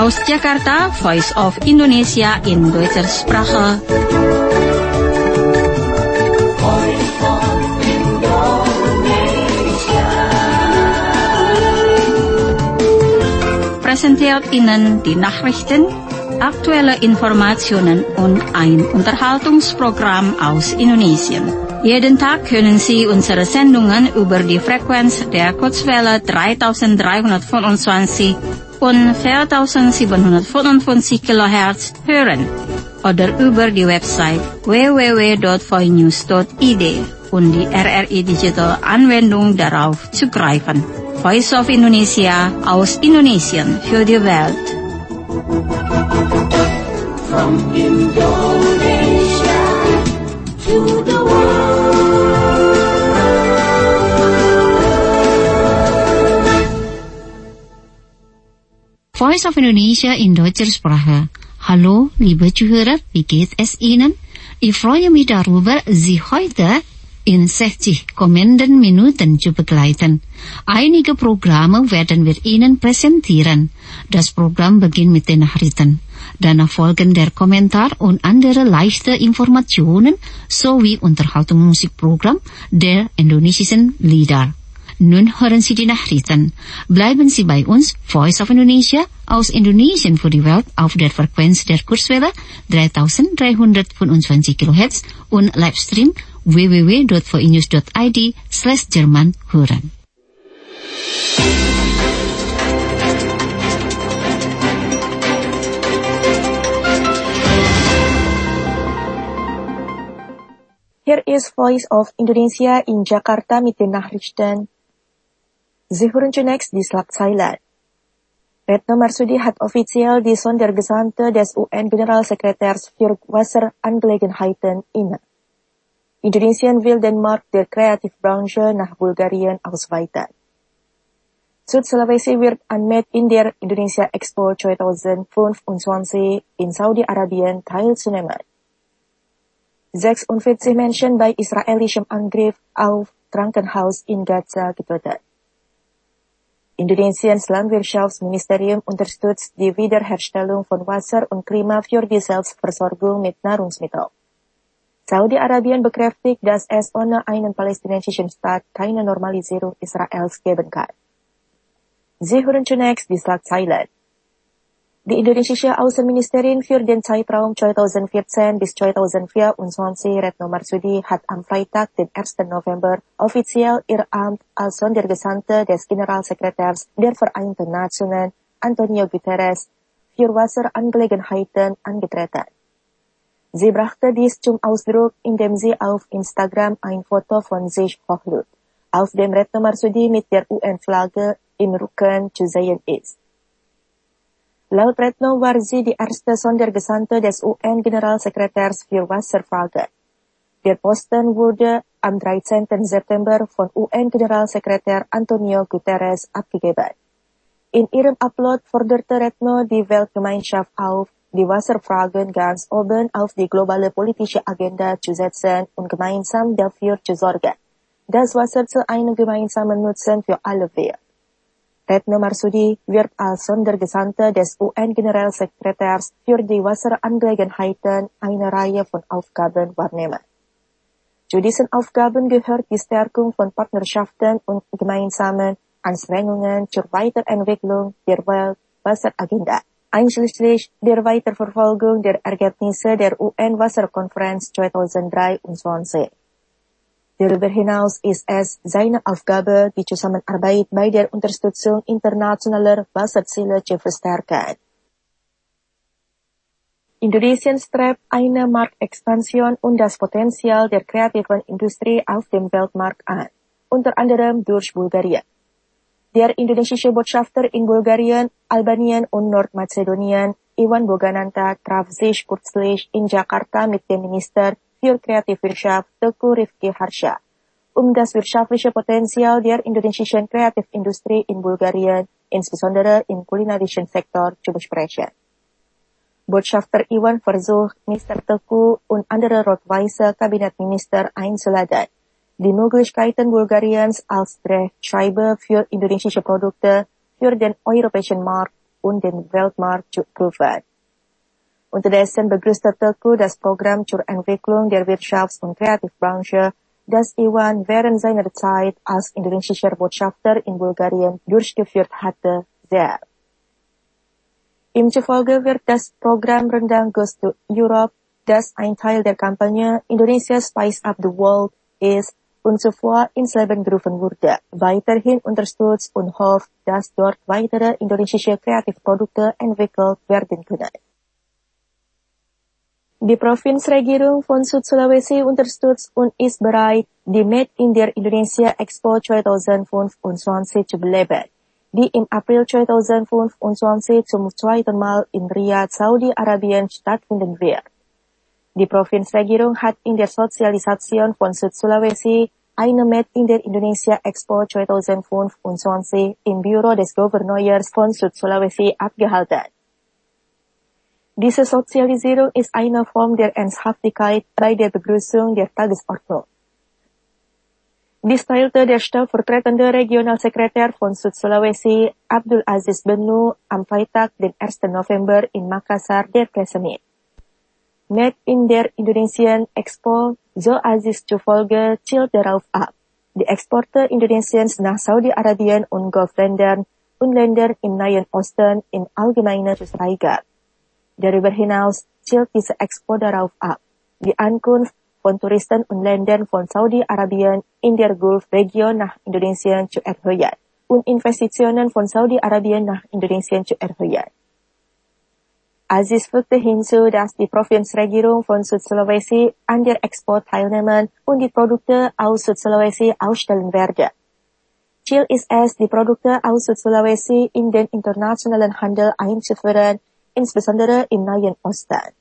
Aus Jakarta, Voice of Indonesia in deutscher Sprache. Präsentiert Ihnen die Nachrichten, aktuelle Informationen und ein Unterhaltungsprogramm aus Indonesien. Jeden Tag können Sie unsere Sendungen über die Frequenz der Kurzwelle 3325 und 4755 kHz hören oder über die Website www.voinews.id und die RRI Digital Anwendung darauf zugreifen. Voice of Indonesia aus Indonesien für die Welt. From Indonesia to the world. Voice of Indonesia in deutscher Sprache. Hallo, liebe Zuhörer, wie geht es Ihnen? Ich freue mich darüber, Sie heute in 60 kommenden Minuten zu begleiten. Einige Programme werden wir Ihnen präsentieren. Das Programm beginnt mit den Nachrichten. Danach folgen der Kommentar und andere leichte Informationen sowie Unterhaltungsmusikprogramm der indonesischen Lieder. Nun hören Sie die Nachrichten. Bleiben Sie bei uns, Voice of Indonesia aus Indonesien für die Welt auf der Frequenz der Kurzwelle 3325 kHz und Livestream www.voinews.id/Jerman hören. Here is Voice of Indonesia in Jakarta mit den Nachrichten. Sie hören zunächst die Schlagzeilen. Retno Marsudi hat offiziell die Sondergesandte des UN-Generalsekretärs für Wasserangelegenheiten inne. Indonesien will den Markt der Kreativbranche nach Bulgarien ausweiten. Süd Sulawesi wird an Made in der Indonesia Expo 2025 in Saudi-Arabien teilzunehmen. 46 Menschen bei israelischem Angriff auf Krankenhaus in Gaza getötet. Indonesiens Landwirtschaftsministerium unterstützt die Wiederherstellung von Wasser und Klima für die Selbstversorgung mit Nahrungsmitteln. Saudi-Arabien bekräftigt, dass es ohne einen palästinensischen Staat keine Normalisierung Israels geben kann. Sie hören zunächst die Schlagzeilen. Die indonesische Außenministerin für den Zeitraum 2014 bis 2024, Retno Marsudi, hat am Freitag, den 1. November, offiziell ihr Amt als Sondergesandte des Generalsekretärs der Vereinten Nationen, Antonio Guterres, für Wasserangelegenheiten angetreten. Sie brachte dies zum Ausdruck, indem sie auf Instagram ein Foto von sich hochlud, auf dem Retno Marsudi mit der UN-Flagge im Rücken zu sehen ist. Laut Retno war sie die erste Sondergesandte des UN-Generalsekretärs für Wasserfragen. Der Posten wurde am 13. September von UN-Generalsekretär Antonio Guterres abgegeben. In ihrem Upload forderte Retno die Weltgemeinschaft auf, die Wasserfragen ganz oben auf die globale politische Agenda zu setzen und gemeinsam dafür zu sorgen, dass Wasser zu einem gemeinsamen Nutzen für alle wird. Retno Marsudi wird als Sondergesandte des UN-Generalsekretärs für die Wasserangelegenheiten eine Reihe von Aufgaben wahrnehmen. Zu diesen Aufgaben gehört die Stärkung von Partnerschaften und gemeinsamen Anstrengungen zur Weiterentwicklung der Weltwasseragenda, einschließlich der Weiterverfolgung der Ergebnisse der UN-Wasserkonferenz 2023. Darüber hinaus ist es seine Aufgabe, die Zusammenarbeit bei der Unterstützung internationaler Wasserziele zu verstärken. Indonesien strebt eine Marktexpansion und das Potenzial der kreativen Industrie auf dem Weltmarkt an, unter anderem durch Bulgarien. Der indonesische Botschafter in Bulgarien, Albanien und Nordmazedonien, Iwan Bogananta, traf sich kürzlich in Jakarta mit dem Minister für Kreativwirtschaft Teuku Rifki Harsha, um das wirtschaftliche Potenzial der indonesischen Kreativindustrie in Bulgarien, insbesondere im kulinarischen Sektor, zu besprechen. Botschafter Iwan versucht, Mr. Teuku und andere rot-weiße Kabinettsminister einzuladen, die Möglichkeiten Bulgariens als Drehscheibe für indonesische Produkte für den europäischen Markt und den Weltmarkt zu prüfen. Unterdessen begrüßte Teko das Programm zur Entwicklung der Wirtschafts- und Kreativbranche, das Iwan während seiner Zeit als indonesischer Botschafter in Bulgarien durchgeführt hatte, sehr. Ihm zufolge wird das Programm Rendang Goes to Europe, das ein Teil der Kampagne Indonesia Spice Up the World ist und zuvor ins Leben gerufen wurde, weiterhin unterstützt und hofft, dass dort weitere indonesische Kreativprodukte entwickelt werden können. Die Provinzregierung von Süd-Sulawesi unterstützt und ist bereit, die Made in der Indonesia Expo 2025 zu beleben, die im April 2025 zum zweiten Mal in Riyadh, Saudi-Arabien stattfinden wird. Die Provinzregierung hat in der Sozialisation von Süd-Sulawesi eine Made in der Indonesia Expo 2025 im Büro des Gouverneurs von Süd-Sulawesi abgehalten. Diese Sozialisierung ist eine Form der Ernsthaftigkeit bei der Begrüßung der Tagesordnung. Dies teilte der stellvertretende Regionalsekretär von Süd-Sulawesi, Abdul Aziz Benu, am Freitag, den 1. November in Makassar der Presse mit. Made in der Indonesian Expo, so Aziz zufolge, zielt darauf ab, die Exporte Indonesiens nach Saudi-Arabien und Golfländern und Ländern im Nahen Osten im Allgemeinen zu steigern. Darüber hinaus zielt diese Expo darauf ab, die Ankunft von Touristen und Ländern von Saudi-Arabien in der Golfregion nach Indonesien zu erhöhen und Investitionen von Saudi-Arabien nach Indonesien zu erhöhen. Aziz fügte hinzu, dass die Provinzregierung von Süd-Sulawesi an der Expo teilnehmen und die Produkte aus Süd-Sulawesi ausstellen werde. Ziel ist es, die Produkte aus Süd-Sulawesi in den internationalen Handel einzuführen, insbesondere im Nahen Osten.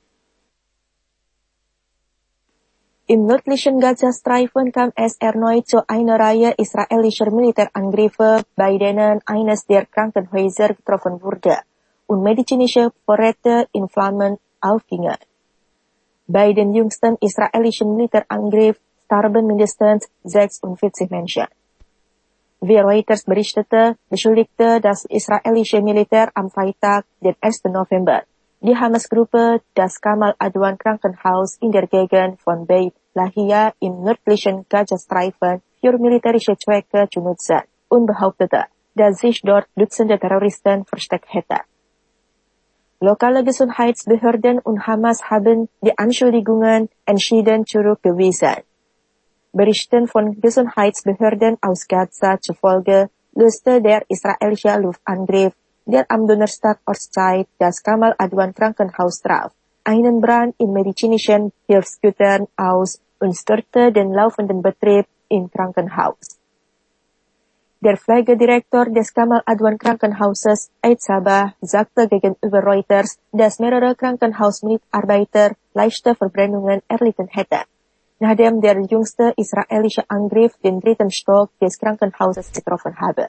Im nördlichen Gazastreifen kam es erneut zu einer Reihe israelischer Militärangriffe, bei denen eines der Krankenhäuser getroffen wurde und medizinische Vorräte in Flammen aufgingen. Bei den jüngsten israelischen Militärangriff starben mindestens 46 Menschen. Wie Reuters berichtete, beschuldigte das israelische Militär am Freitag, den 1. November, die Hamas-Gruppe das Kamal Adwan Krankenhaus in der Gegend von Beit Lahia im nördlichen Gazastreifen für militärische Zwecke zu nutzen und behauptete, dass sich dort Dutzende Terroristen versteckt hätten. Lokale Gesundheitsbehörden und Hamas haben die Anschuldigungen entschieden zurückgewiesen. Berichten von Gesundheitsbehörden aus Gaza zufolge löste der israelische Luftangriff, der am Donnerstag Ortszeit das Kamal Adwan Krankenhaus traf, einen Brand in medizinischen Hilfsgütern aus und störte den laufenden Betrieb im Krankenhaus. Der Pflegedirektor des Kamal Adwan Krankenhauses, Eid Sabah, sagte gegenüber Reuters, dass mehrere Krankenhausmitarbeiter leichte Verbrennungen erlitten hätten, nachdem der jüngste israelische Angriff den 3. Stock des Krankenhauses getroffen habe.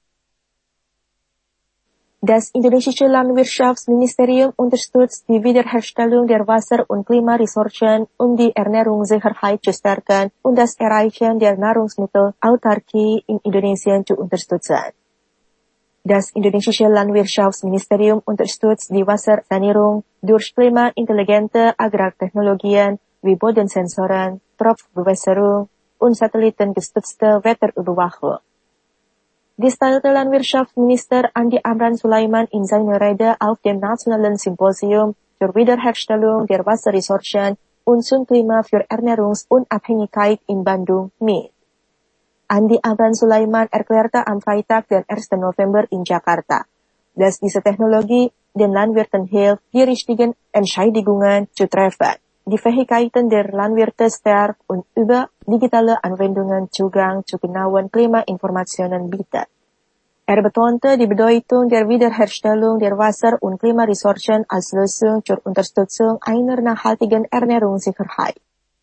Das indonesische Landwirtschaftsministerium unterstützt die Wiederherstellung der Wasser- und Klimaressourcen, um die Ernährungssicherheit zu stärken und das Erreichen der Nahrungsmittelautarkie in Indonesien zu unterstützen. Das indonesische Landwirtschaftsministerium unterstützt die Wassersanierung durch klimaintelligente Agrartechnologien wie Bodensensoren, Tropfbewässerung und satellitengestützte Wetterüberwachung. Dies teilte Landwirtschaftsminister Andi Amran Sulaiman in seiner Rede auf dem Nationalen Symposium zur Wiederherstellung der Wasserressourcen und zum Klima für Ernährungsunabhängigkeit in Bandung mit. Andi Amran Sulaiman erklärte am Freitag, den 1. November in Jakarta, dass diese Technologie den Landwirten hilft, die richtigen Entscheidungen zu treffen, die Fähigkeiten der Landwirte stärkt und über digitale Anwendungen Zugang zu genauen Klimainformationen bietet. Er betonte die Bedeutung der Wiederherstellung der Wasser- und Klimaressourcen als Lösung zur Unterstützung einer nachhaltigen Ernährungssicherheit.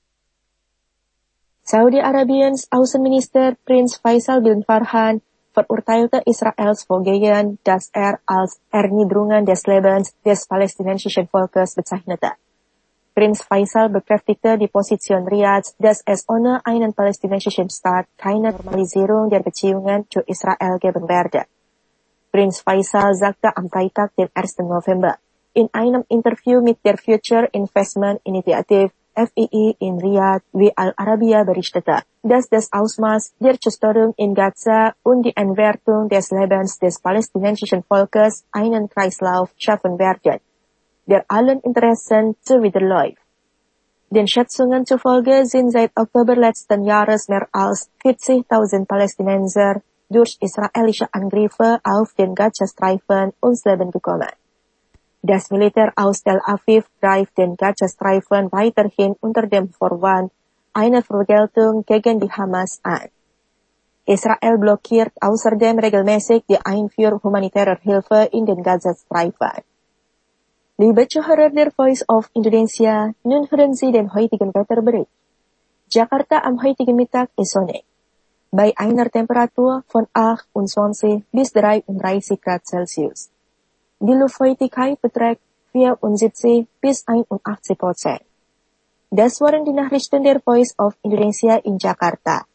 Saudi-Arabiens Außenminister Prinz Faisal bin Farhan verurteilte Israels Vorgehen, das er als Erniedrigung des Lebens des palästinensischen Volkes bezeichnete. Prinz Faisal bekräftigte die Position Riyadhs, dass es ohne einen palästinensischen Staat keine Normalisierung der Beziehungen zu Israel geben werde. Prinz Faisal sagte am Freitag, den 1. November, in einem Interview mit der Future Investment Initiative FII in Riyadh, wie Al Arabiya berichtete, dass das Ausmaß der Zerstörung in Gaza und die Entwertung des Lebens des palästinensischen Volkes einen Kreislauf schaffen werden, der allen Interessen zuwiderläuft. Den Schätzungen zufolge sind seit Oktober letzten Jahres mehr als 40.000 Palästinenser durch israelische Angriffe auf den Gazastreifen ums Leben gekommen. Das Militär aus Tel Aviv greift den Gazastreifen weiterhin unter dem Vorwand einer Vergeltung gegen die Hamas an. Israel blockiert außerdem regelmäßig die Einfuhr humanitärer Hilfe in den Gazastreifen. Liebe Zuhörer der Voice of Indonesia, nun hören Sie den heutigen Wetterbericht. Jakarta am heutigen Mittag ist sonnig, bei einer Temperatur von 28 bis 33 Grad Celsius. Die Luftfeuchtigkeit beträgt 74 bis 81%. Das waren die Nachrichten der Voice of Indonesia in Jakarta.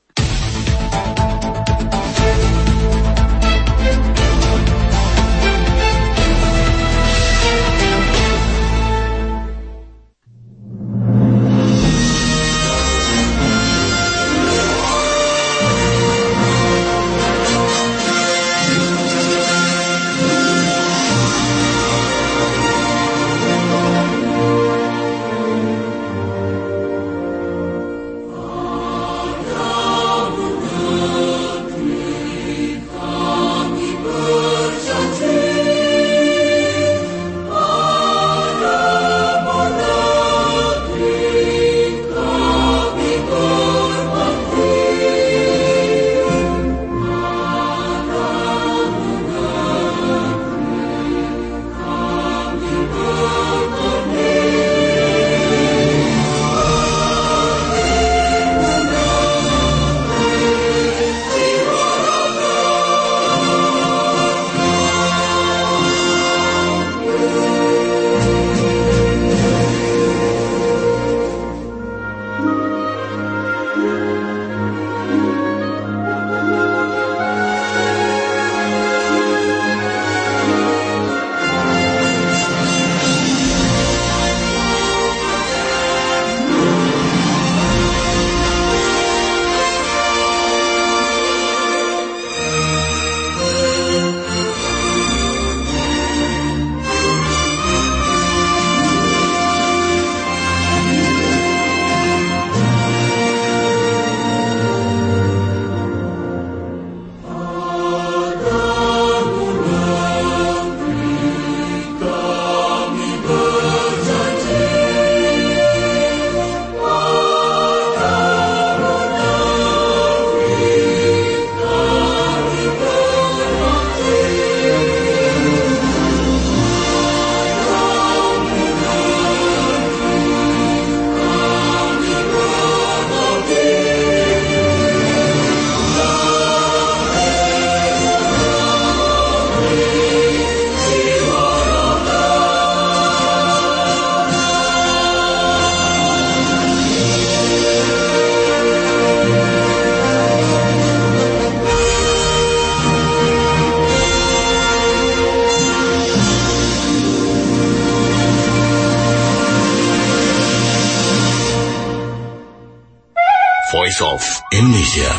Voice of Indonesia.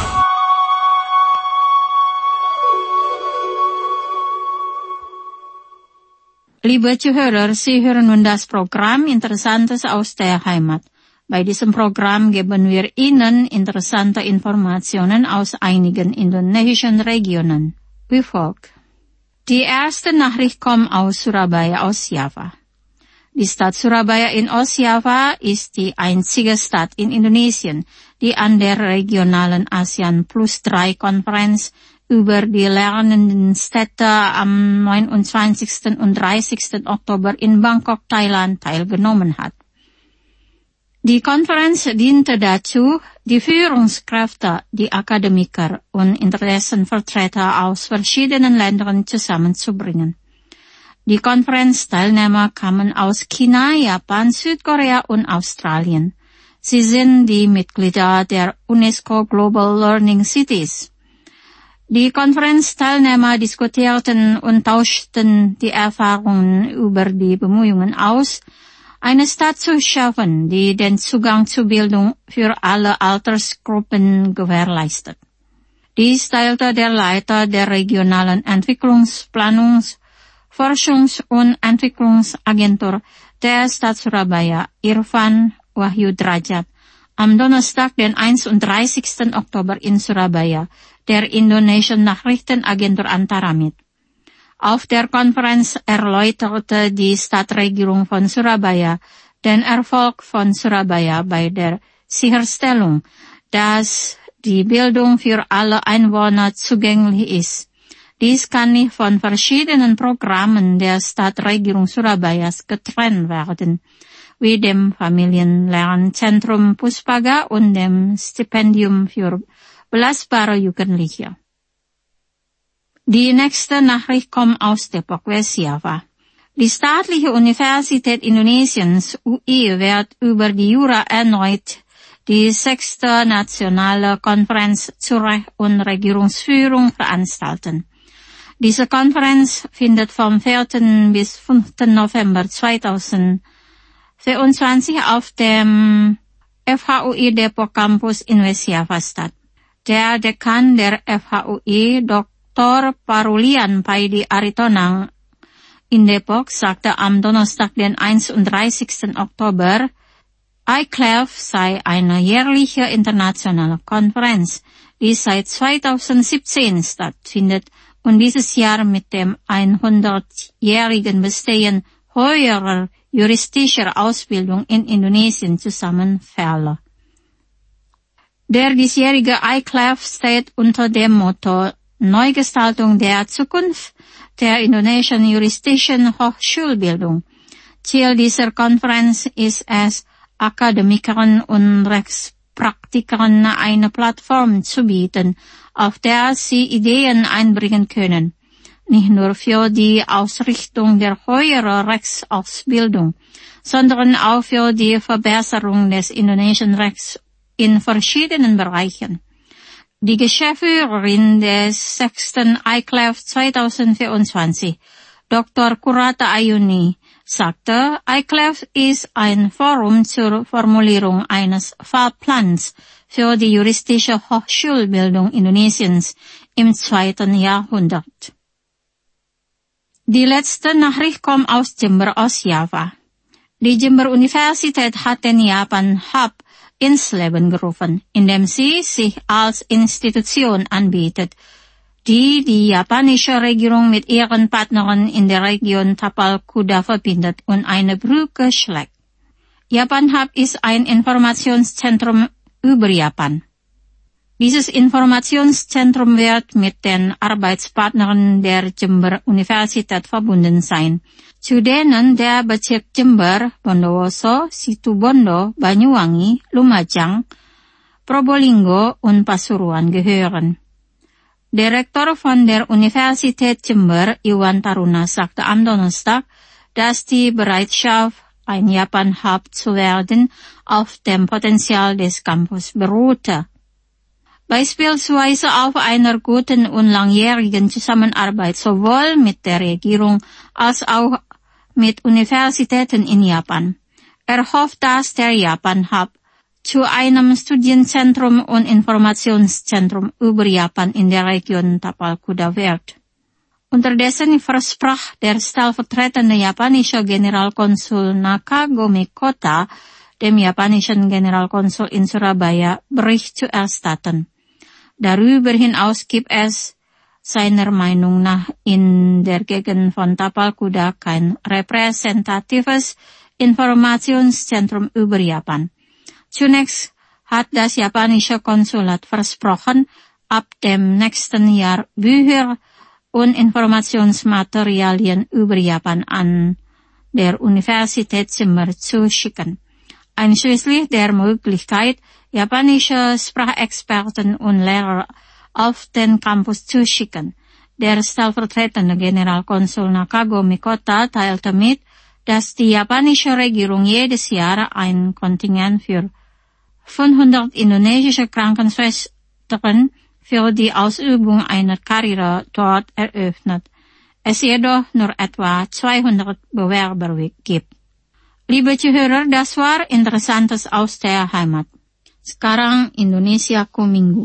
Liebe Zuhörer, Sie hören nun das Programm Interessantes aus der Heimat. Bei diesem Programm geben wir Ihnen interessante Informationen aus einigen indonesischen Regionen. Wie folgt. Die erste Nachricht kommt aus Surabaya, aus Java. Die Stadt Surabaya in Ostjava ist die einzige Stadt in Indonesien, die an der regionalen ASEAN Plus 3 Konferenz über die lernenden Städte am 29. und 30. Oktober in Bangkok, Thailand teilgenommen hat. Die Konferenz diente dazu, die Führungskräfte, die Akademiker und Interessenvertreter aus verschiedenen Ländern zusammenzubringen. Die Konferenzteilnehmer kamen aus China, Japan, Südkorea und Australien. Sie sind die Mitglieder der UNESCO Global Learning Cities. Die Konferenzteilnehmer diskutierten und tauschten die Erfahrungen über die Bemühungen aus, eine Stadt zu schaffen, die den Zugang zu Bildung für alle Altersgruppen gewährleistet. Dies teilte der Leiter der regionalen Entwicklungsplanungs-, Forschungs- und Entwicklungsagentur der Stadt Surabaya, Irfan Wahyudrajat, am Donnerstag, den 31. Oktober in Surabaya, der Indonesian Nachrichtenagentur Antara mit. Auf der Konferenz erläuterte die Stadtregierung von Surabaya den Erfolg von Surabaya bei der Sicherstellung, dass die Bildung für alle Einwohner zugänglich ist. Dies kann nicht von verschiedenen Programmen der Stadtregierung Surabayas getrennt werden, wie dem Familienlernzentrum Puspaga und dem Stipendium für belastbare Jugendliche. Die nächste Nachricht kommt aus Depok, West Java. Die Staatliche Universität Indonesiens, UI, wird über die Jura erneut die 6. Nationale Konferenz zur Recht- und Regierungsführung veranstalten. Diese Konferenz findet vom 4. bis 5. November 2024 auf dem FHUI Depok Campus in West Java statt. Der Dekan der FHUI, Dr. Parulian Paidi Aritonang in Depok, sagte am Donnerstag, den 31. Oktober, ICLEF sei eine jährliche internationale Konferenz, die seit 2017 stattfindet und dieses Jahr mit dem 100-jährigen Bestehen höherer juristischer Ausbildung in Indonesien zusammenfällt. Der diesjährige ICLEF steht unter dem Motto Neugestaltung der Zukunft der indonesischen juristischen Hochschulbildung. Ziel dieser Konferenz ist es, Akademikern und Rechtspraktikern eine Plattform zu bieten, auf der sie Ideen einbringen können, nicht nur für die Ausrichtung der höheren Rechtsausbildung, sondern auch für die Verbesserung des indonesischen Rechts in verschiedenen Bereichen. Die Geschäftsführerin des 6. ICLEF 2024, Dr. Kurata Ayuni, sagte, ICLEF ist ein Forum zur Formulierung eines Fahrplans für die juristische Hochschulbildung Indonesiens im 2. Jahrhundert. Die letzte Nachricht kommt aus Jember, Ostjava. Die Jember Universität hat den Japan Hub ins Leben gerufen, indem sie sich als Institution anbietet, die die japanische Regierung mit ihren Partnern in der Region Tapal Kuda verbindet und eine Brücke schlägt. Japan Hub ist ein Informationszentrum über Japan. Dieses Informationszentrum wird mit den Arbeitspartnern der Jember Universität verbunden sein, zu denen der Bezirk Jember, Bondowoso, Situbondo, Banyuwangi, Lumajang, Probolinggo und Pasuruan gehören. Direktor von der Universität Jember, Iwan Taruna, sagte am Donnerstag, dass die Bereitschaft, ein Japan-Hub zu werden, auf dem Potenzial des Campus beruhte. Beispielsweise auf einer guten und langjährigen Zusammenarbeit sowohl mit der Regierung als auch mit Universitäten in Japan. Er hofft, dass der Japan-Hub zu einem Studienzentrum und Informationszentrum über Japan in der Region Tapal Kuda wird. Unterdessen versprach der stellvertretende japanische Generalkonsul Nakagome Kota dem japanischen Generalkonsul in Surabaya Bericht zu erstatten. Darüber hinaus gibt es seiner Meinung nach in der Gegend von Tapal Kuda kein repräsentatives Informationszentrum über Japan. Zunächst hat das japanische Konsulat versprochen, ab dem nächsten Jahr Bücher und Informationsmaterialien über Japan an der Universität Jember zu schicken, einschließlich der Möglichkeit, japanische Sprachexperten und Lehrer auf den Campus zu schicken. Der stellvertretende Generalkonsul Nakagome Kota teilte mit, dass die japanische Regierung jedes Jahr ein Kontingent für 500 indonesische Krankenschwestern für die Ausübung einer Karriere dort eröffnet, es jedoch nur etwa 200 Bewerber gibt. Liebe Zuhörer, das war Interessantes aus der Heimat. Sekarang Indonesiaku Minggu.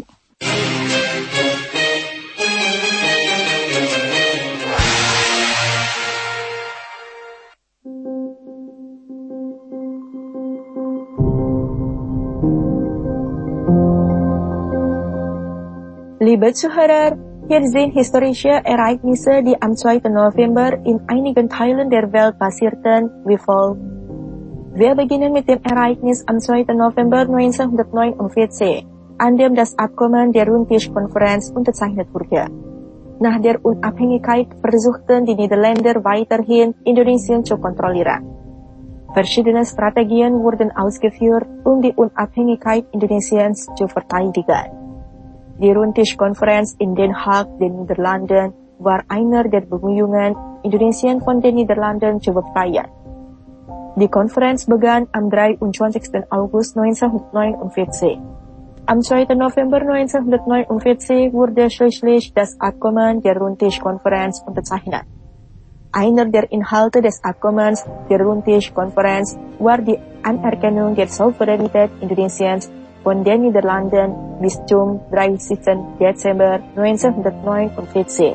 Liebe Zuhörer, hier sind historische Ereignisse, die am 2. November in einigen Teilen der Welt passierten, wie folgt. Wir beginnen mit dem Ereignis am 2. November 1949, an dem das Abkommen der Rundtischkonferenz unterzeichnet wurde. Nach der Unabhängigkeit versuchten die Niederländer weiterhin, Indonesien zu kontrollieren. Verschiedene Strategien wurden ausgeführt, um die Unabhängigkeit Indonesiens zu verteidigen. Die Rundtischkonferenz in Den Haag, den Niederlanden, war einer der Bemühungen, Indonesien von den Niederlanden zu befreien. Die Konferenz begann am 23. August 1949. Am 2. November 1949 wurde schließlich das Abkommen der Rundtischkonferenz unterzeichnet. Einer der Inhalte des Abkommens der Rundtischkonferenz war die Anerkennung der Souveränität Indonesiens von den Niederlanden bis zum 30. Dezember 1949.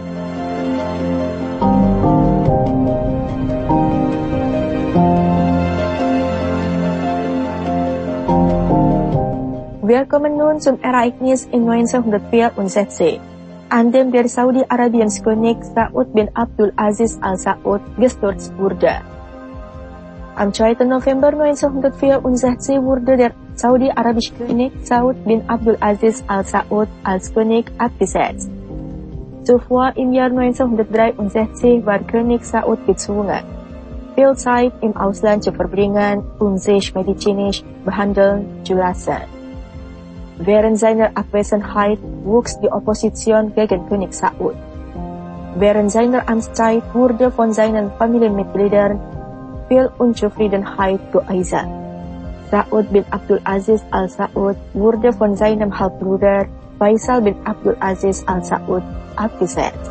Wir kommen nun zum Ereignis in 1964, an dem der Saudi-Arabiens-König Saud bin Abdul Aziz Al Saud gestürzt wurde. Am 2. November 1964 wurde der saudi-arabische König Saud bin Abdul Aziz Al Saud als König abgesetzt. Zuvor im Jahr 1963 war König Saud gezwungen, viel Zeit im Ausland zu verbringen, um sich medizinisch behandeln zu lassen. Während seiner Abwesenheit wuchs die Opposition gegen König Saud. Während seiner Amtszeit wurde von seinen Familienmitgliedern viel Unzufriedenheit geäußert. Saud bin Abdul Aziz Al Saud wurde von seinem Halbbruder Faisal bin Abdul Aziz Al Saud abgesetzt.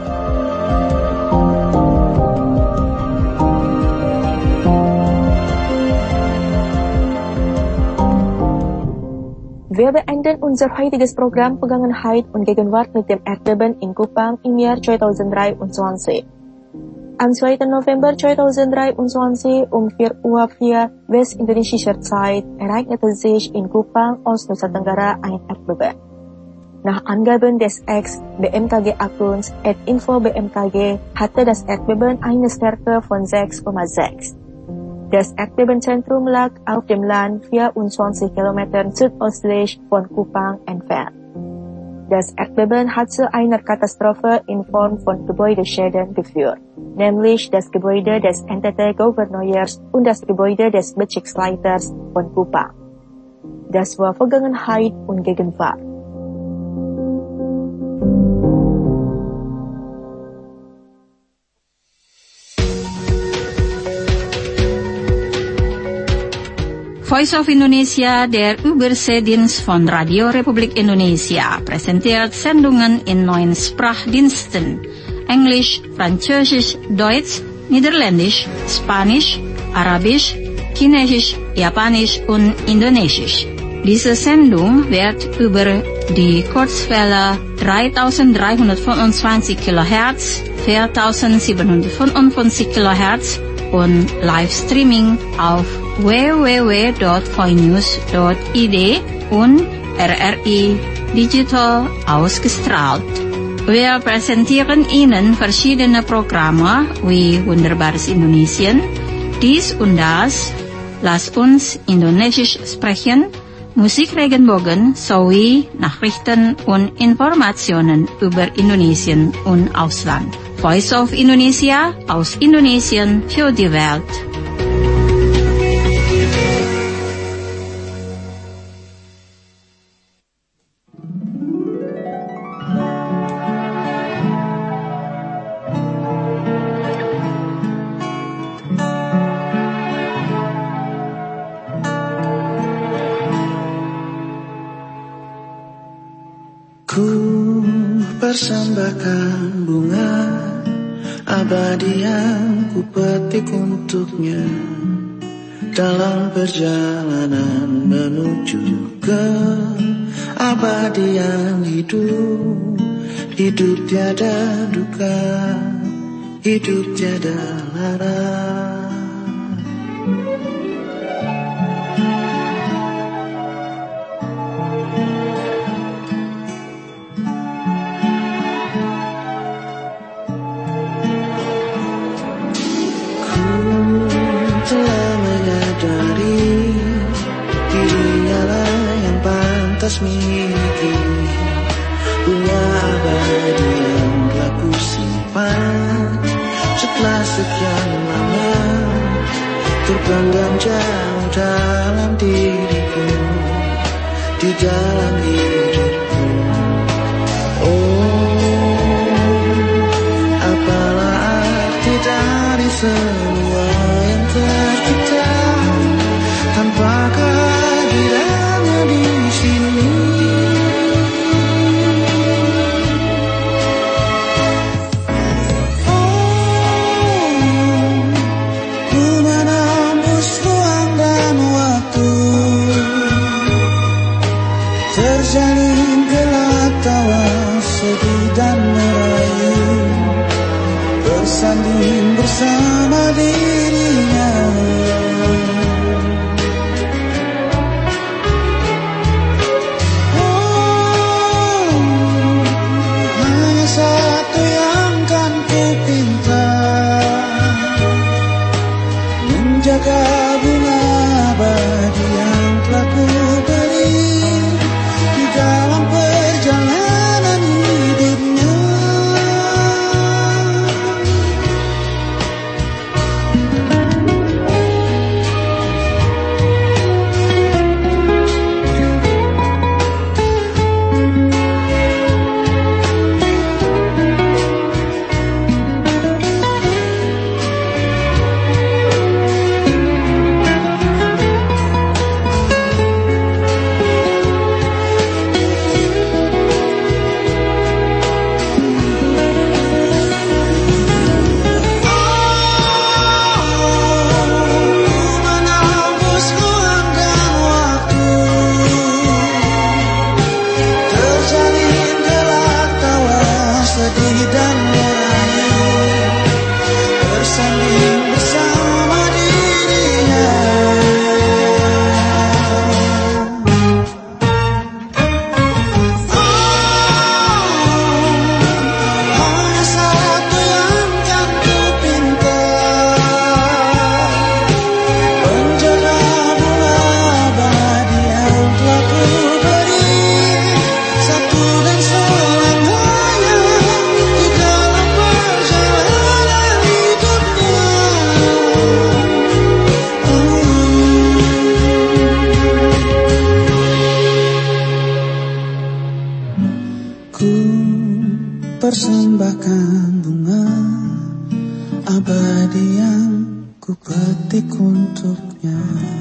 Wir beenden unser heutiges Programm Vergangenheit und Gegenwart mit dem Erdbeben in Kupang im Jahr 2023. Am 2. November 2023 um 4:04 Uhr westindonesischer Zeit ereignete sich in Kupang, Nusa Tenggara, ein Erdbeben. Nach Angaben des Ex-BMKG-Akkuns @info-BMKG hatte das Erdbeben eine Stärke von 6,6. Das Erdbebenzentrum lag auf dem Land 24 Kilometer südöstlich von Kupang entfernt. Das Erdbeben hat zu einer Katastrophe in Form von Gebäudeschäden geführt, nämlich das Gebäude des NTT-Gouverneurs und das Gebäude des Bezirksleiters von Kupang. Das war Vergangenheit und Gegenwart. Voice of Indonesia, der Überseedienst von Radio Republik Indonesia, präsentiert Sendungen in 9 Sprachdiensten: Englisch, Französisch, Deutsch, Niederländisch, Spanisch, Arabisch, Chinesisch, Japanisch und Indonesisch. Diese Sendung wird über die Kurzwelle 3325 kHz, 4755 kHz und Livestreaming auf www.voinews.id und RRI Digital ausgestrahlt. Wir präsentieren Ihnen verschiedene Programme wie Wunderbares Indonesien, dies und das, Lass uns Indonesisch sprechen, Musik Regenbogen sowie Nachrichten und Informationen über Indonesien und Ausland. Voice of Indonesia aus Indonesien für die Welt. Ku ku petik untuknya dalam perjalanan menuju ke abadian hidup. Hidup tiada duka, hidup tiada lara. Miliki punya abadi yang telah ku simpan setelah sekian lama terpendam jauh dalam diriku, di dalam hidupku. Oh, apalah arti dari semua yang tercipta tanpa kehadirannya di sini. Terjalin gelak tawa, sedih dan merayu, bersanding bersama dirinya. Oh, hanya satu yang kan ku pinta, menjaga bunga abadi yang telah ku beri dalam perjalanan hidupnya. Persembahkan bunga abadi yang ku petik untuknya.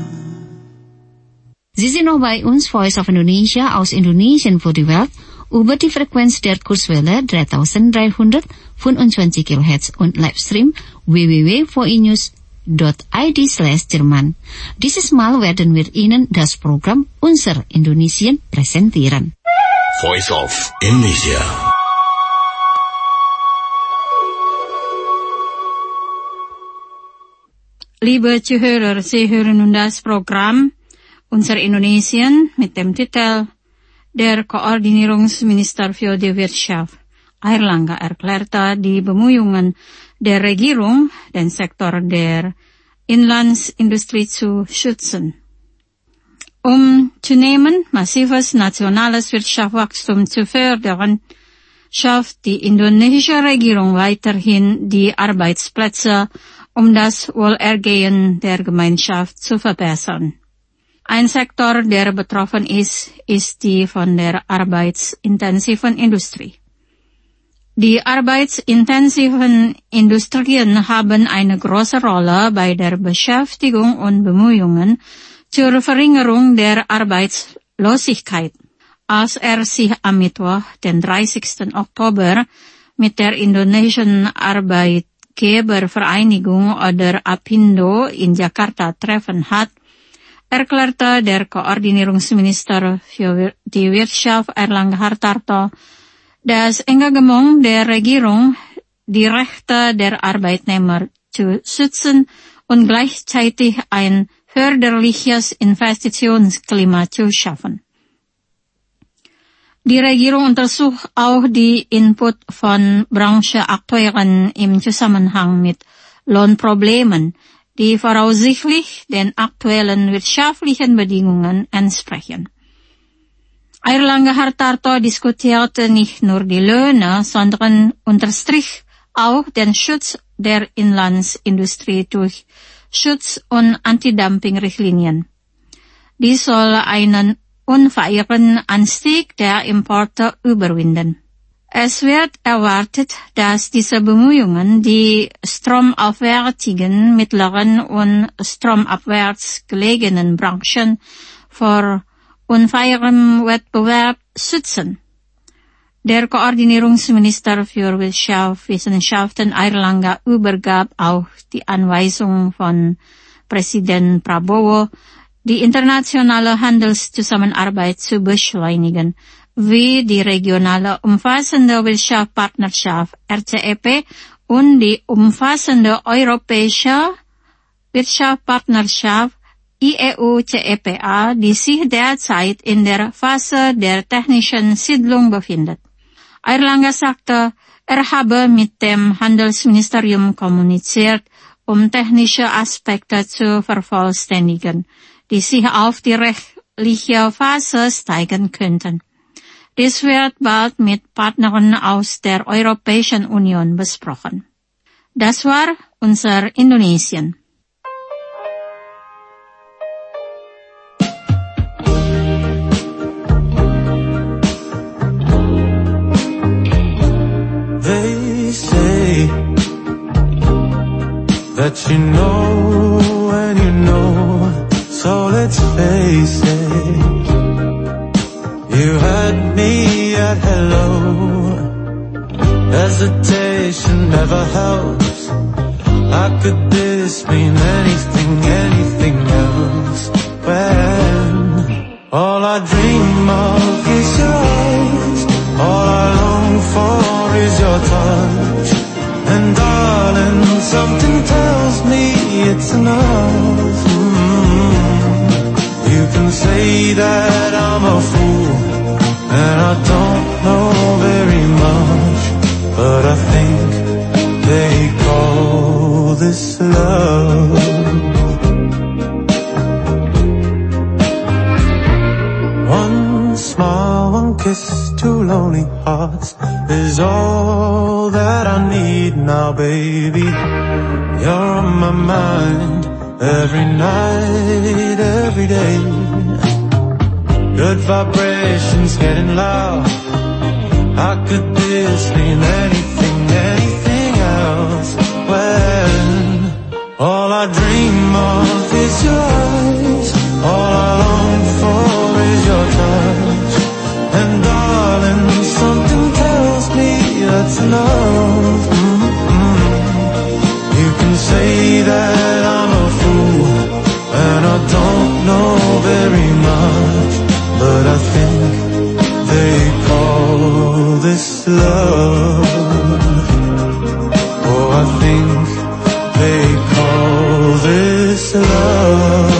Sie sind noch bei uns, Voice of Indonesia aus Indonesien für die Welt, über die Frequenz der Kurzwelle 3325 kHz und Livestream www.voinews.id/Jerman. Dieses Mal werden wir Ihnen das Programm Unser Indonesien präsentieren. Voice of Indonesia. Liebe Zuhörer, Sie hören nun das Programm Unser Indonesien mit dem Titel Der Koordinierungsminister für die Wirtschaft, Airlangga, erklärte die Bemühungen der Regierung, den Sektor der Inlandsindustrie zu schützen. Um zunehmend massives nationales Wirtschaftswachstum zu fördern, schafft die indonesische Regierung weiterhin die Arbeitsplätze, um das Wohlergehen der Gemeinschaft zu verbessern. Ein Sektor, der betroffen ist die von der arbeitsintensiven Industrie. Die arbeitsintensiven Industrien haben eine große Rolle bei der Beschäftigung und Bemühungen zur Verringerung der Arbeitslosigkeit. Als sich am Mittwoch, den 30. Oktober, mit der indonesischen Arbeitgebervereinigung Arbeitgebervereinigung oder APindo in Jakarta treffen hat, erklärte der Koordinierungsminister für die Wirtschaft Airlangga Hartarto, das Engagement der Regierung, die Rechte der Arbeitnehmer zu schützen und gleichzeitig ein förderliches Investitionsklima zu schaffen. Die Regierung untersucht auch die Input von Brancheakteuren im Zusammenhang mit Lohnproblemen, die voraussichtlich den aktuellen wirtschaftlichen Bedingungen entsprechen. Airlangga Hartarto diskutierte nicht nur die Löhne, sondern unterstrich auch den Schutz der Inlandsindustrie durch Schutz- und Antidumping-Richtlinien. Dies soll einen unfairen Anstieg der Importe überwinden. Es wird erwartet, dass diese Bemühungen die stromaufwärtigen, mittleren und stromabwärts gelegenen Branchen vor unfairem Wettbewerb schützen. Der Koordinierungsminister für Wirtschaftswissenschaften Airlangga übergab auch die Anweisung von Präsident Prabowo, die internationale Handelszusammenarbeit zu beschleunigen, wie die regionale umfassende Wirtschaftspartnerschaft RCEP und die umfassende europäische Wirtschaftspartnerschaft IEU-CEPA, die sich derzeit in der Phase der technischen Siedlung befindet. Airlangga sagte, er habe mit dem Handelsministerium kommuniziert, um technische Aspekte zu vervollständigen, die sich auf die rechtliche Phase steigen könnten. Dies wird bald mit Partnern aus der Europäischen Union besprochen. Das war unser Indonesien. They say that you know and you know, so let's face it. You had me at hello. Hesitation never helps. How could this mean anything else? When all I dream of is your eyes, all I long for is your touch. And darling, something tells me it's enough. You can say that I'm a fool, and I don't know very much, but I think they call this love. One smile, one kiss, two lonely hearts is all that I need now, baby. You're on my mind every night, every day. Good vibrations getting loud. How could this mean anything else? When all I dream of is your eyes, all I long for is your touch. And darling, something tells me that's enough. You can say that I'm a fool, and I don't know very much, but I think they call this love. Oh, I think they call this love.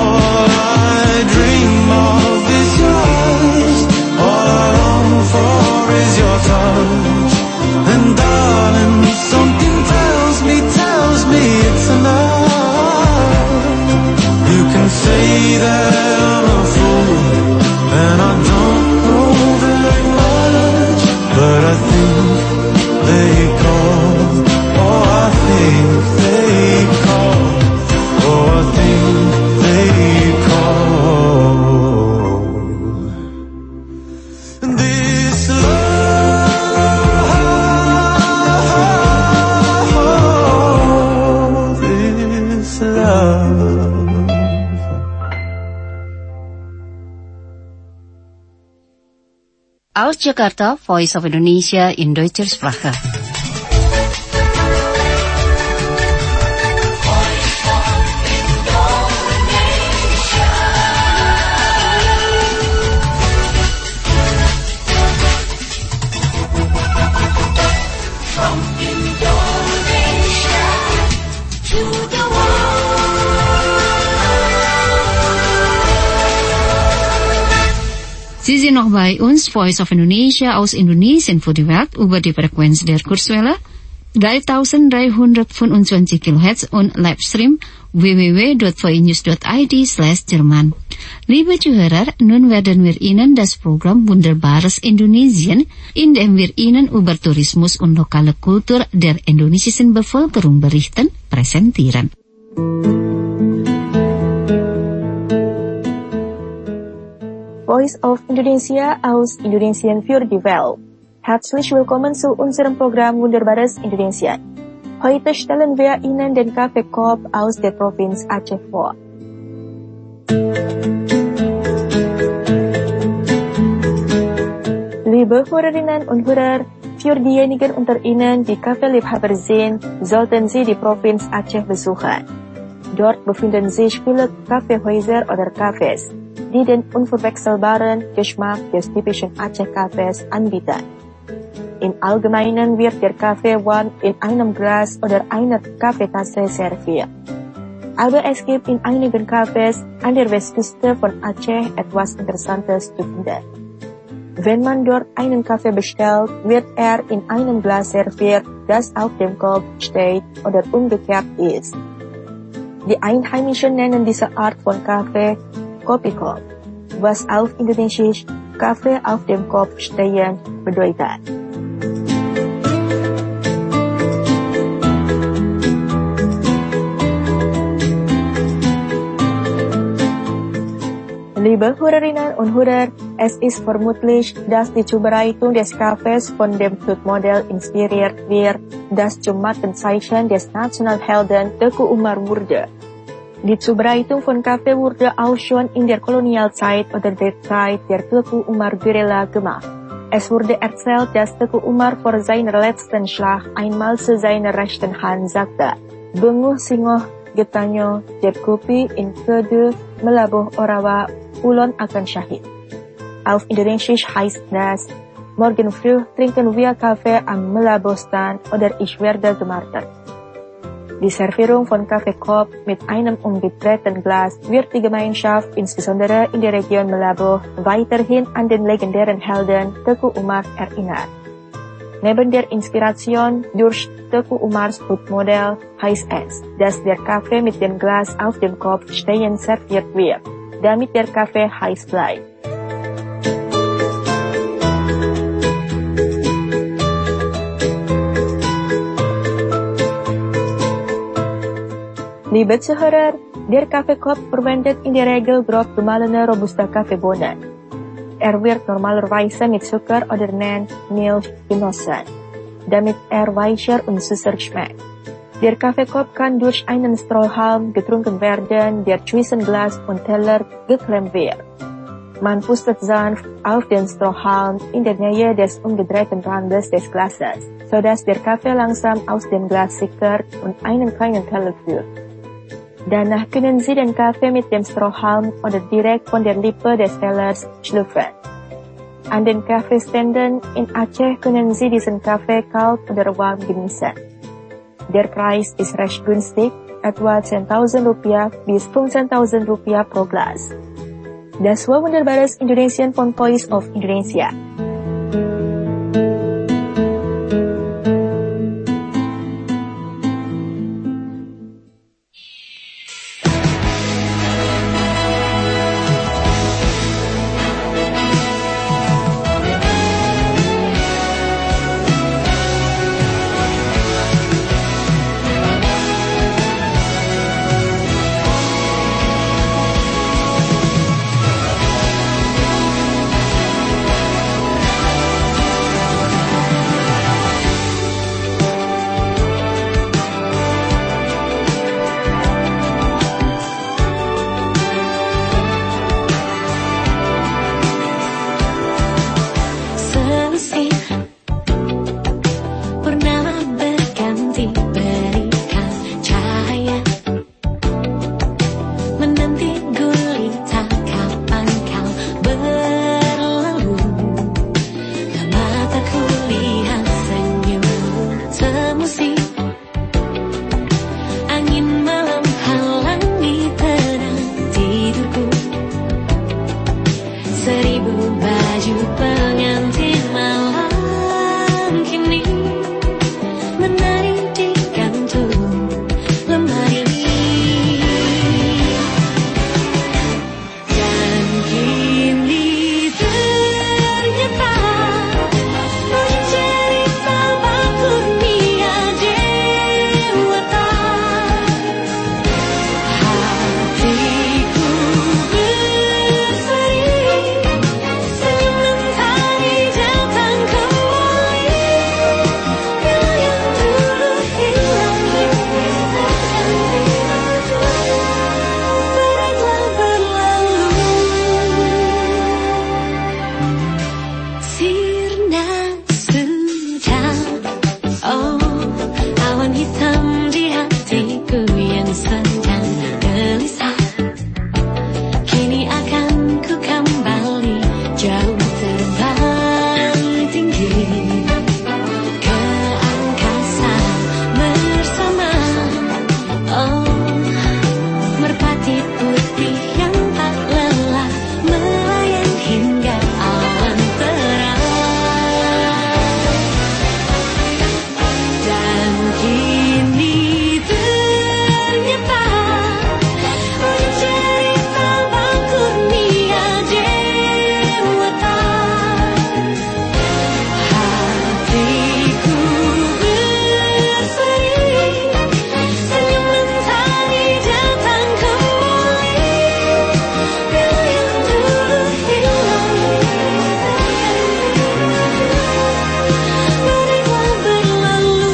For Uit Jakarta, Voice of Indonesia in Deutscher Sprache. Sie sind noch bei uns, Voice of Indonesia aus Indonesien für die Welt, über die Frequenz der Kurzwelle 3325 kHz und Livestream www.voinews.id/Jerman. Liebe Zuhörer, nun werden wir Ihnen das Programm Wunderbares Indonesien, in dem wir Ihnen über Tourismus und lokale Kultur der indonesischen Bevölkerung berichten, präsentieren. Voice of Indonesia aus Indonesien für die Welt. Herzlich willkommen zu unserem Programm Wunderbares Indonesien. Heute stellen wir Ihnen den Kaffeekorb aus der Provinz Aceh vor. Liebe Hörerinnen und Hörer, für diejenigen unter Ihnen, die Kaffeeliebhaber sind, sollten Sie die Provinz Aceh besuchen. Dort befinden sich viele Kaffeehäuser oder Cafés, die den unverwechselbaren Geschmack des typischen Aceh-Kaffees anbieten. Im Allgemeinen wird der Kaffee warm in einem Glas oder einer Kaffeetasse serviert. Aber es gibt in einigen Cafés an der Westküste von Aceh etwas Interessantes zu finden. Wenn man dort einen Kaffee bestellt, wird er in einem Glas serviert, das auf dem Kopf steht oder umgekehrt ist. Die Einheimischen nennen diese Art von Kaffee Kopi-Kop, was auf Indonesisch Kaffee auf dem Kopf stehen bedeutet. Liebe Hörerinnen und Hörer, es ist vermutlich, dass die Zubereitung des Kaffees von dem Flutmodell inspiriert wird, das zum Markenzeichen des Nationalhelden Teuku Umar wurde. Die Zubereitung von Kaffee wurde auch schon in der Kolonialzeit oder der Zeit der Teuku Umar Guerilla gemacht. Es wurde erzählt, dass Teuku Umar vor seiner letzten Schlacht einmal zu seiner rechten Hand sagte, "Benguh singoh getanyo jeb kopi in kede melabuh orawa ulon akan syahid." Auf Indonesisch heißt das, morgen früh trinken wir Kaffee am Melabuhstand oder ich werde gemartert. Die Servierung von Kaffeekorb mit einem umgedrehten Glas wird die Gemeinschaft, insbesondere in der Region Melabuh, weiterhin an den legendären Helden Teuku Umar erinnert. Neben der Inspiration durch Teuku Umars Flutmodell heißt es, dass der Kaffee mit dem Glas auf dem Kopf stehend serviert wird, damit der Kaffee heiß bleibt. Liebe Zuhörer, der Kaffeekorb verwendet in der Regel grob gemahlene Robusta Kaffeebohnen. Er wird normalerweise mit Zucker oder Milch genossen, damit er weicher und süßer schmeckt. Der Kaffeekorb kann durch einen Strohhalm getrunken werden, der zwischen Glas und Teller geklemmt wird. Man pustet sanft auf den Strohhalm in der Nähe des umgedrehten Randes des Glases, sodass der Kaffee langsam aus dem Glas sickert und einen kleinen Teller führt. Danach können Sie den Kaffee mit dem Strohhalm oder direkt von der Lippe des Tellers schlürfen. An den Kaffeeständen in Aceh können Sie diesen Kaffee kalt oder warm genießen. Der Preis ist recht günstig, etwa 10.000 Rupiah bis 15.000 Rupiah pro Glas. Das war Wunderbares Indonesien von Voice of Indonesia. purnama berganti berikan cahaya, menanti gulita kapan kau berlalu. Dan mataku lihat senyummu semusik, angin malam halangi tenang tidurku. Seribu baju pengantin malam kini menari di gantung lemari. Dan kini ternyata ujung cerita kurnia dewata. Hatiku berseri, senyum mentari datang kembali. Bila yang dulu hilang baiklah berlalu. Sirna sudah, oh awan hitam di hatiku yang sedang gelisah. Kini akan ku kembali jauh terbang tinggi ke angkasa bersama, oh merpati putih yang tak lelah melayang hingga awan terang. Dan kini ternyata ujung cerita kurnia dewata. Hatiku berseri, senyum mentari datang kembali. Bila yang dulu hilang baiklah berlalu.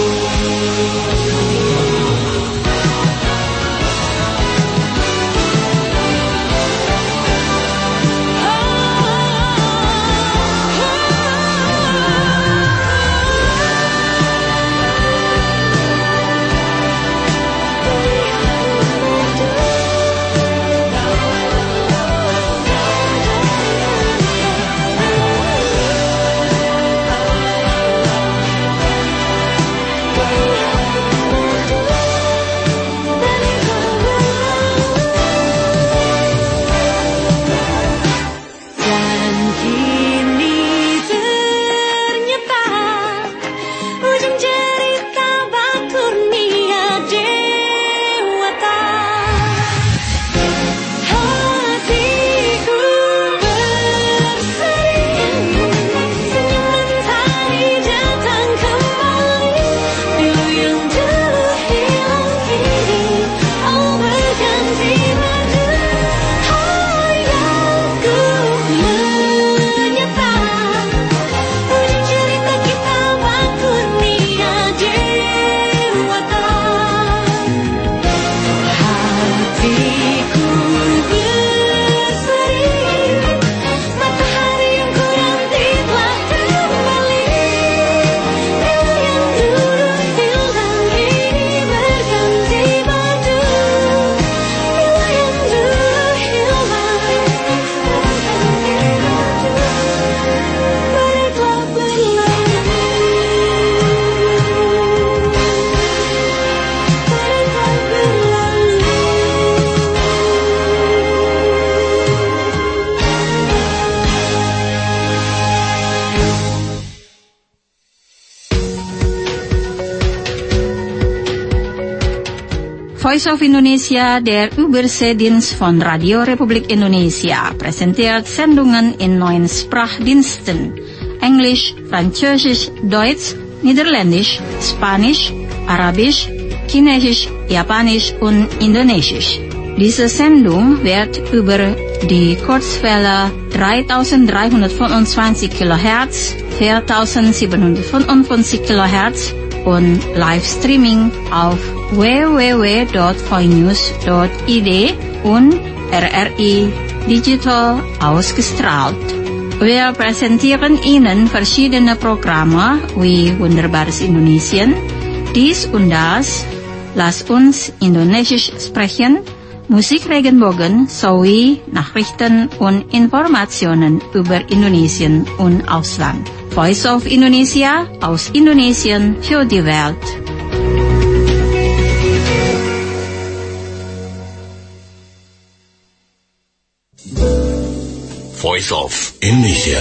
Dan kini ternyata ujung cerita kurnia dewata. Hatiku berseri, senyum mentari datang kembali. Bila yang dulu hilang kini oh berganti madu. Hayalku menyata, ujung cerita kita kurnia dewata. Hatiku berseri, matahari yang ku nanti telah kembali. Bila yang dulu hilang kini berganti madu. Bila yang dulu hilang baiklah berlalu. Baiklah berlalu. Voice of Indonesia, der Überseedienst von Radio Republik Indonesia, präsentiert Sendungen in 9 Sprachdiensten: Englisch, Französisch, Deutsch, Niederländisch, Spanisch, Arabisch, Chinesisch, Japanisch und Indonesisch. Diese Sendung wird über die Kurzwelle 3325 kHz, 4755 kHz und Livestreaming auf www.voinews.id und RRI Digital ausgestrahlt. Wir präsentieren Ihnen verschiedene Programme wie Wunderbares Indonesien, dies und das, Lass uns Indonesisch sprechen, Musik Regenbogen sowie Nachrichten und Informationen über Indonesien und Ausland. Voice of Indonesia aus Indonesien für die Welt. Voice of Indonesia.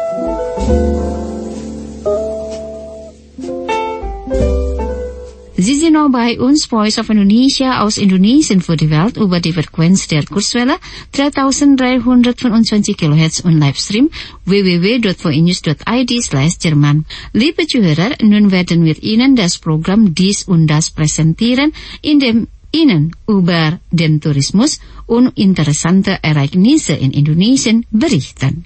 Sie sind noch bei uns, Voice of Indonesia aus Indonesien für die Welt über die Frequenz der Kurzwelle 3325 kHz und Livestream www.voinews.id/Jerman. Liebe Zuhörer, nun werden wir Ihnen das Programm Dies und Das präsentieren, in dem Ihnen über den Tourismus und interessante Ereignisse in Indonesien berichten.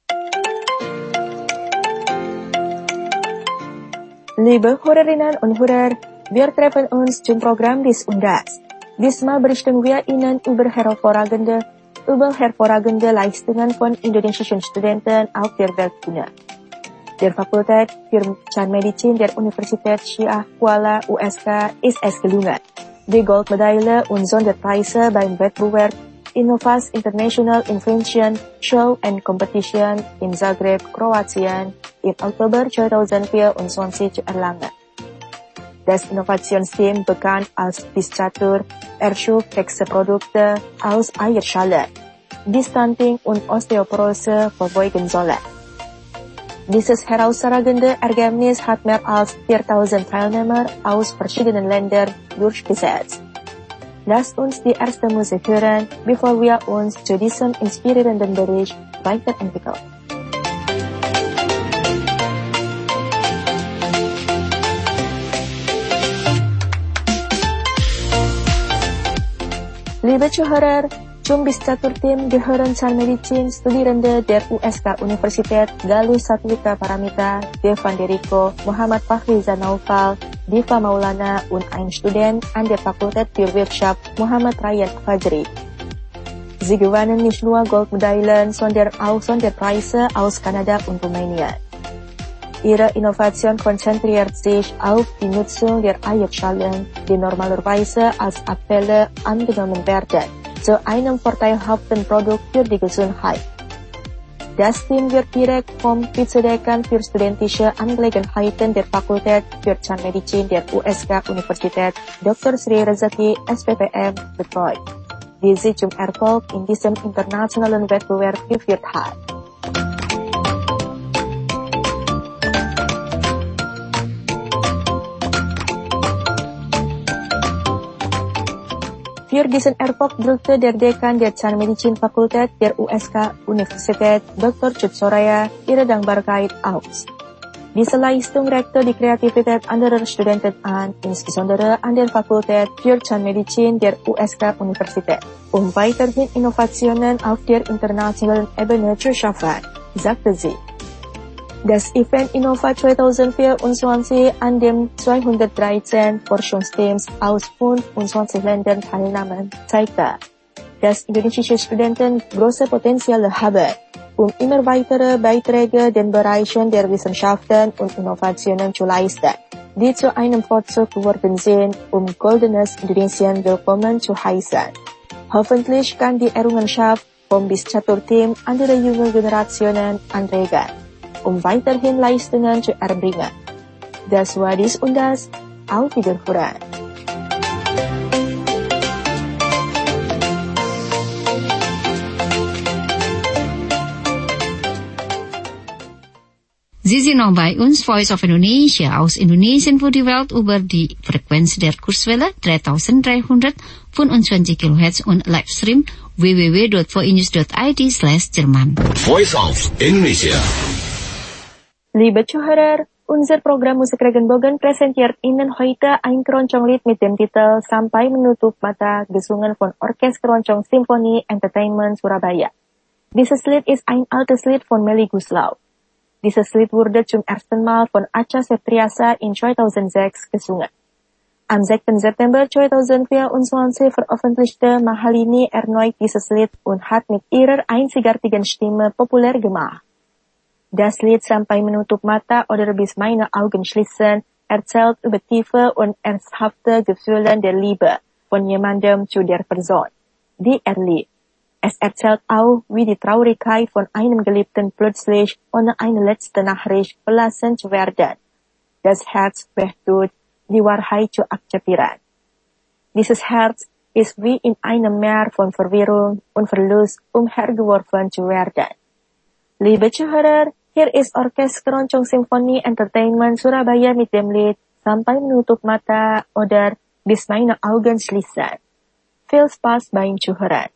Liebe Hörerinnen und Hörer, wir treffen uns zum Programm Dies und Das. Diesmal berichten wir Ihnen über hervorragende Leistungen von indonesischen Studenten auf der Weltbühne. Der Fakultät für Zahnmedizin der Universität Syiah Kuala USK ist es gelungen, die Goldmedaille und Sonderpreise beim Wettbewerb Innovas International Invention Show and Competition in Zagreb, Kroatien im Oktober 2024 zu erlangen. Das Innovationsteam, bekannt als Biscatur, erschuf Hexaprodukte aus Eierschalen, die Stunting und Osteoporose vorbeugen sollen. Dieses herausragende Ergebnis hat mehr als 4000 Teilnehmer aus verschiedenen Ländern durchgesetzt. Lasst uns die erste Musik hören, bevor wir uns zu diesem inspirierenden Bericht weiterentwickeln. Liebe Zuhörer, zum Biscatur-Team gehören Zahnmedizin-Studierende der USK Universität Galuh Satwika Paramita, Devan Deriko, Muhammad Fahri Zanaufal, Diva Maulana und ein Student an der Fakultät für Wirtschaft, Muhammad Ryan Fajri. Sie gewannen nicht nur Goldmedaillen, sondern auch Sonderpreise aus Kanada und Rumänien. Ihre Innovation konzentriert sich auf die Nutzung der Eierschalen, die normalerweise als Abfälle angenommen werden, zu einem vorteilhaften Produkt für die Gesundheit. Das Team wird direkt vom Vizedekan für studentische Angelegenheiten der Fakultät für Zahnmedizin der USK Universität, Dr. Sri Rezeki, SPPM, betreut, die sie zum Erfolg in diesem internationalen Wettbewerb geführt hat. Für diesen Erfolg drückte der Dekan der Zahnmedizin-Fakultät der USK Universität, Dr. Cut Soraya, ihre Dankbarkeit aus. Diese Leistung regte die Kreativität anderer Studenten an, insbesondere an der Fakultät für Zahnmedizin der USK Universität, um weiterhin Innovationen auf der internationalen Ebene zu schaffen, sagte sie. Das Event Innova 2024, an dem 213 Forschungsteams aus 25 Ländern teilnahmen, zeigte, dass indonesische Studenten große Potenziale haben, um immer weitere Beiträge den Bereichen der Wissenschaften und Innovationen zu leisten, die zu einem Vorzug geworden sind, um goldenes Indonesien willkommen zu heißen. Hoffentlich kann die Errungenschaft vom Biscatur-Team andere junge Generationen anregen, um weiterhin Leistungen zu erbringen. Das war dies und das, auf Wiederhören. Sie sind noch bei uns, Voice of Indonesia aus Indonesien für die Welt über die Frequenz der Kurzwelle 3325 kHz und Livestream www.voinews.id/Jerman. Voice of Indonesia. Liebe Zuhörer, unser Programm Musik Regenbogen präsentiert Ihnen heute ein Keroncong-Lied mit dem Titel Sampai Menutup Mata, gesungen von Orkes Keroncong Symphony Entertainment Surabaya. Dieses Lied ist ein altes Lied von Melly Guslau. Dieses Lied wurde zum ersten Mal von Acha Septriasa in 2006 gesungen. Am 6. September 2024 veröffentlichte Mahalini erneut dieses Lied und hat mit ihrer einzigartigen Stimme populär gemacht. Das Lied sampai menutup mata oder bis meine Augen schließen erzählt über tiefe und ernsthafte Gefühle der Liebe von jemandem zu der Person, die er liebt. Es erzählt auch, wie die Traurigkeit von einem Geliebten plötzlich ohne eine letzte Nachricht verlassen zu werden. Das Herz behtut, die Wahrheit zu akzeptieren. Dieses Herz ist wie in einem Meer von Verwirrung und Verlust umhergeworfen zu werden. Liebe Zuhörer, hier ist Orkes Keroncong Simfoni Entertainment Surabaya mit dem Lied Sampai Menutup Mata oder Bis meine Augen schließen. Viel Spaß beim Zuhören.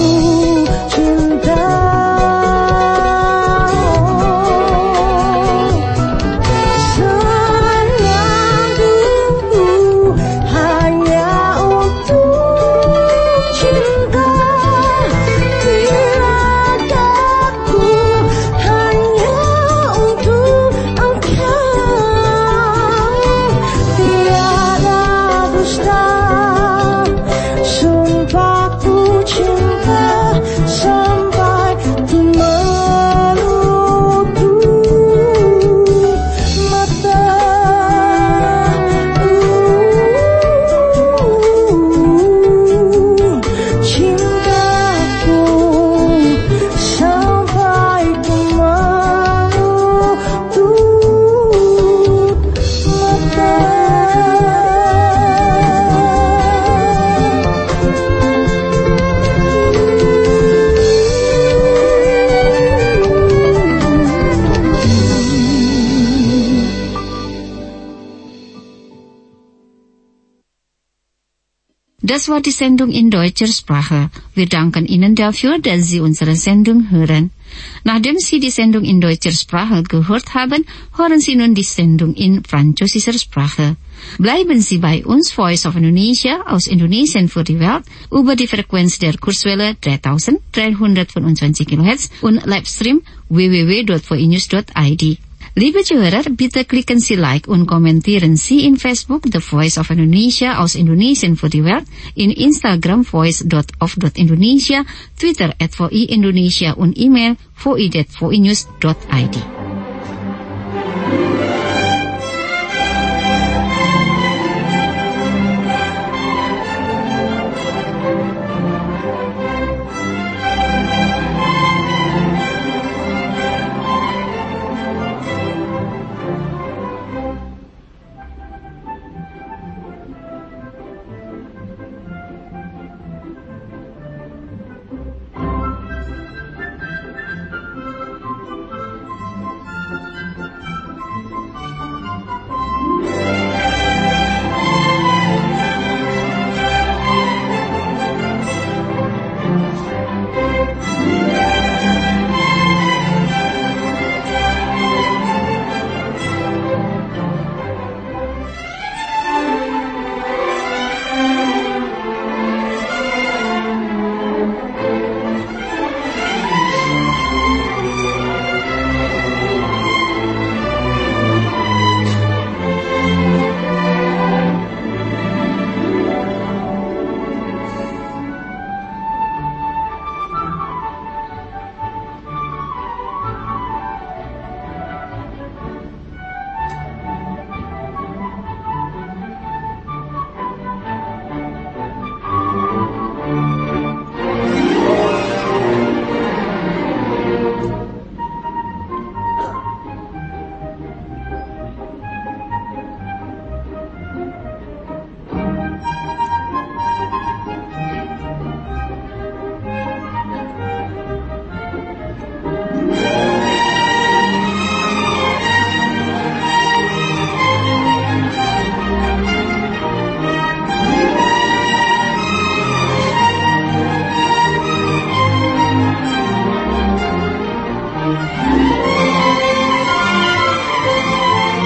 Das war die Sendung in deutscher Sprache. Wir danken Ihnen dafür, dass Sie unsere Sendung hören. Nachdem Sie die Sendung in deutscher Sprache gehört haben, hören Sie nun die Sendung in französischer Sprache. Bleiben Sie bei uns, Voice of Indonesia aus Indonesien für die Welt, über die Frequenz der Kurzwelle 3325 kHz und Livestream www.voinews.id. Liebe Zuhörer, bitte klicken Sie Like und kommentieren Sie in Facebook The Voice of Indonesia aus Indonesien für die Welt, in Instagram voice.of.indonesia, Twitter @VI Indonesia und E-Mail voi@voinews.id.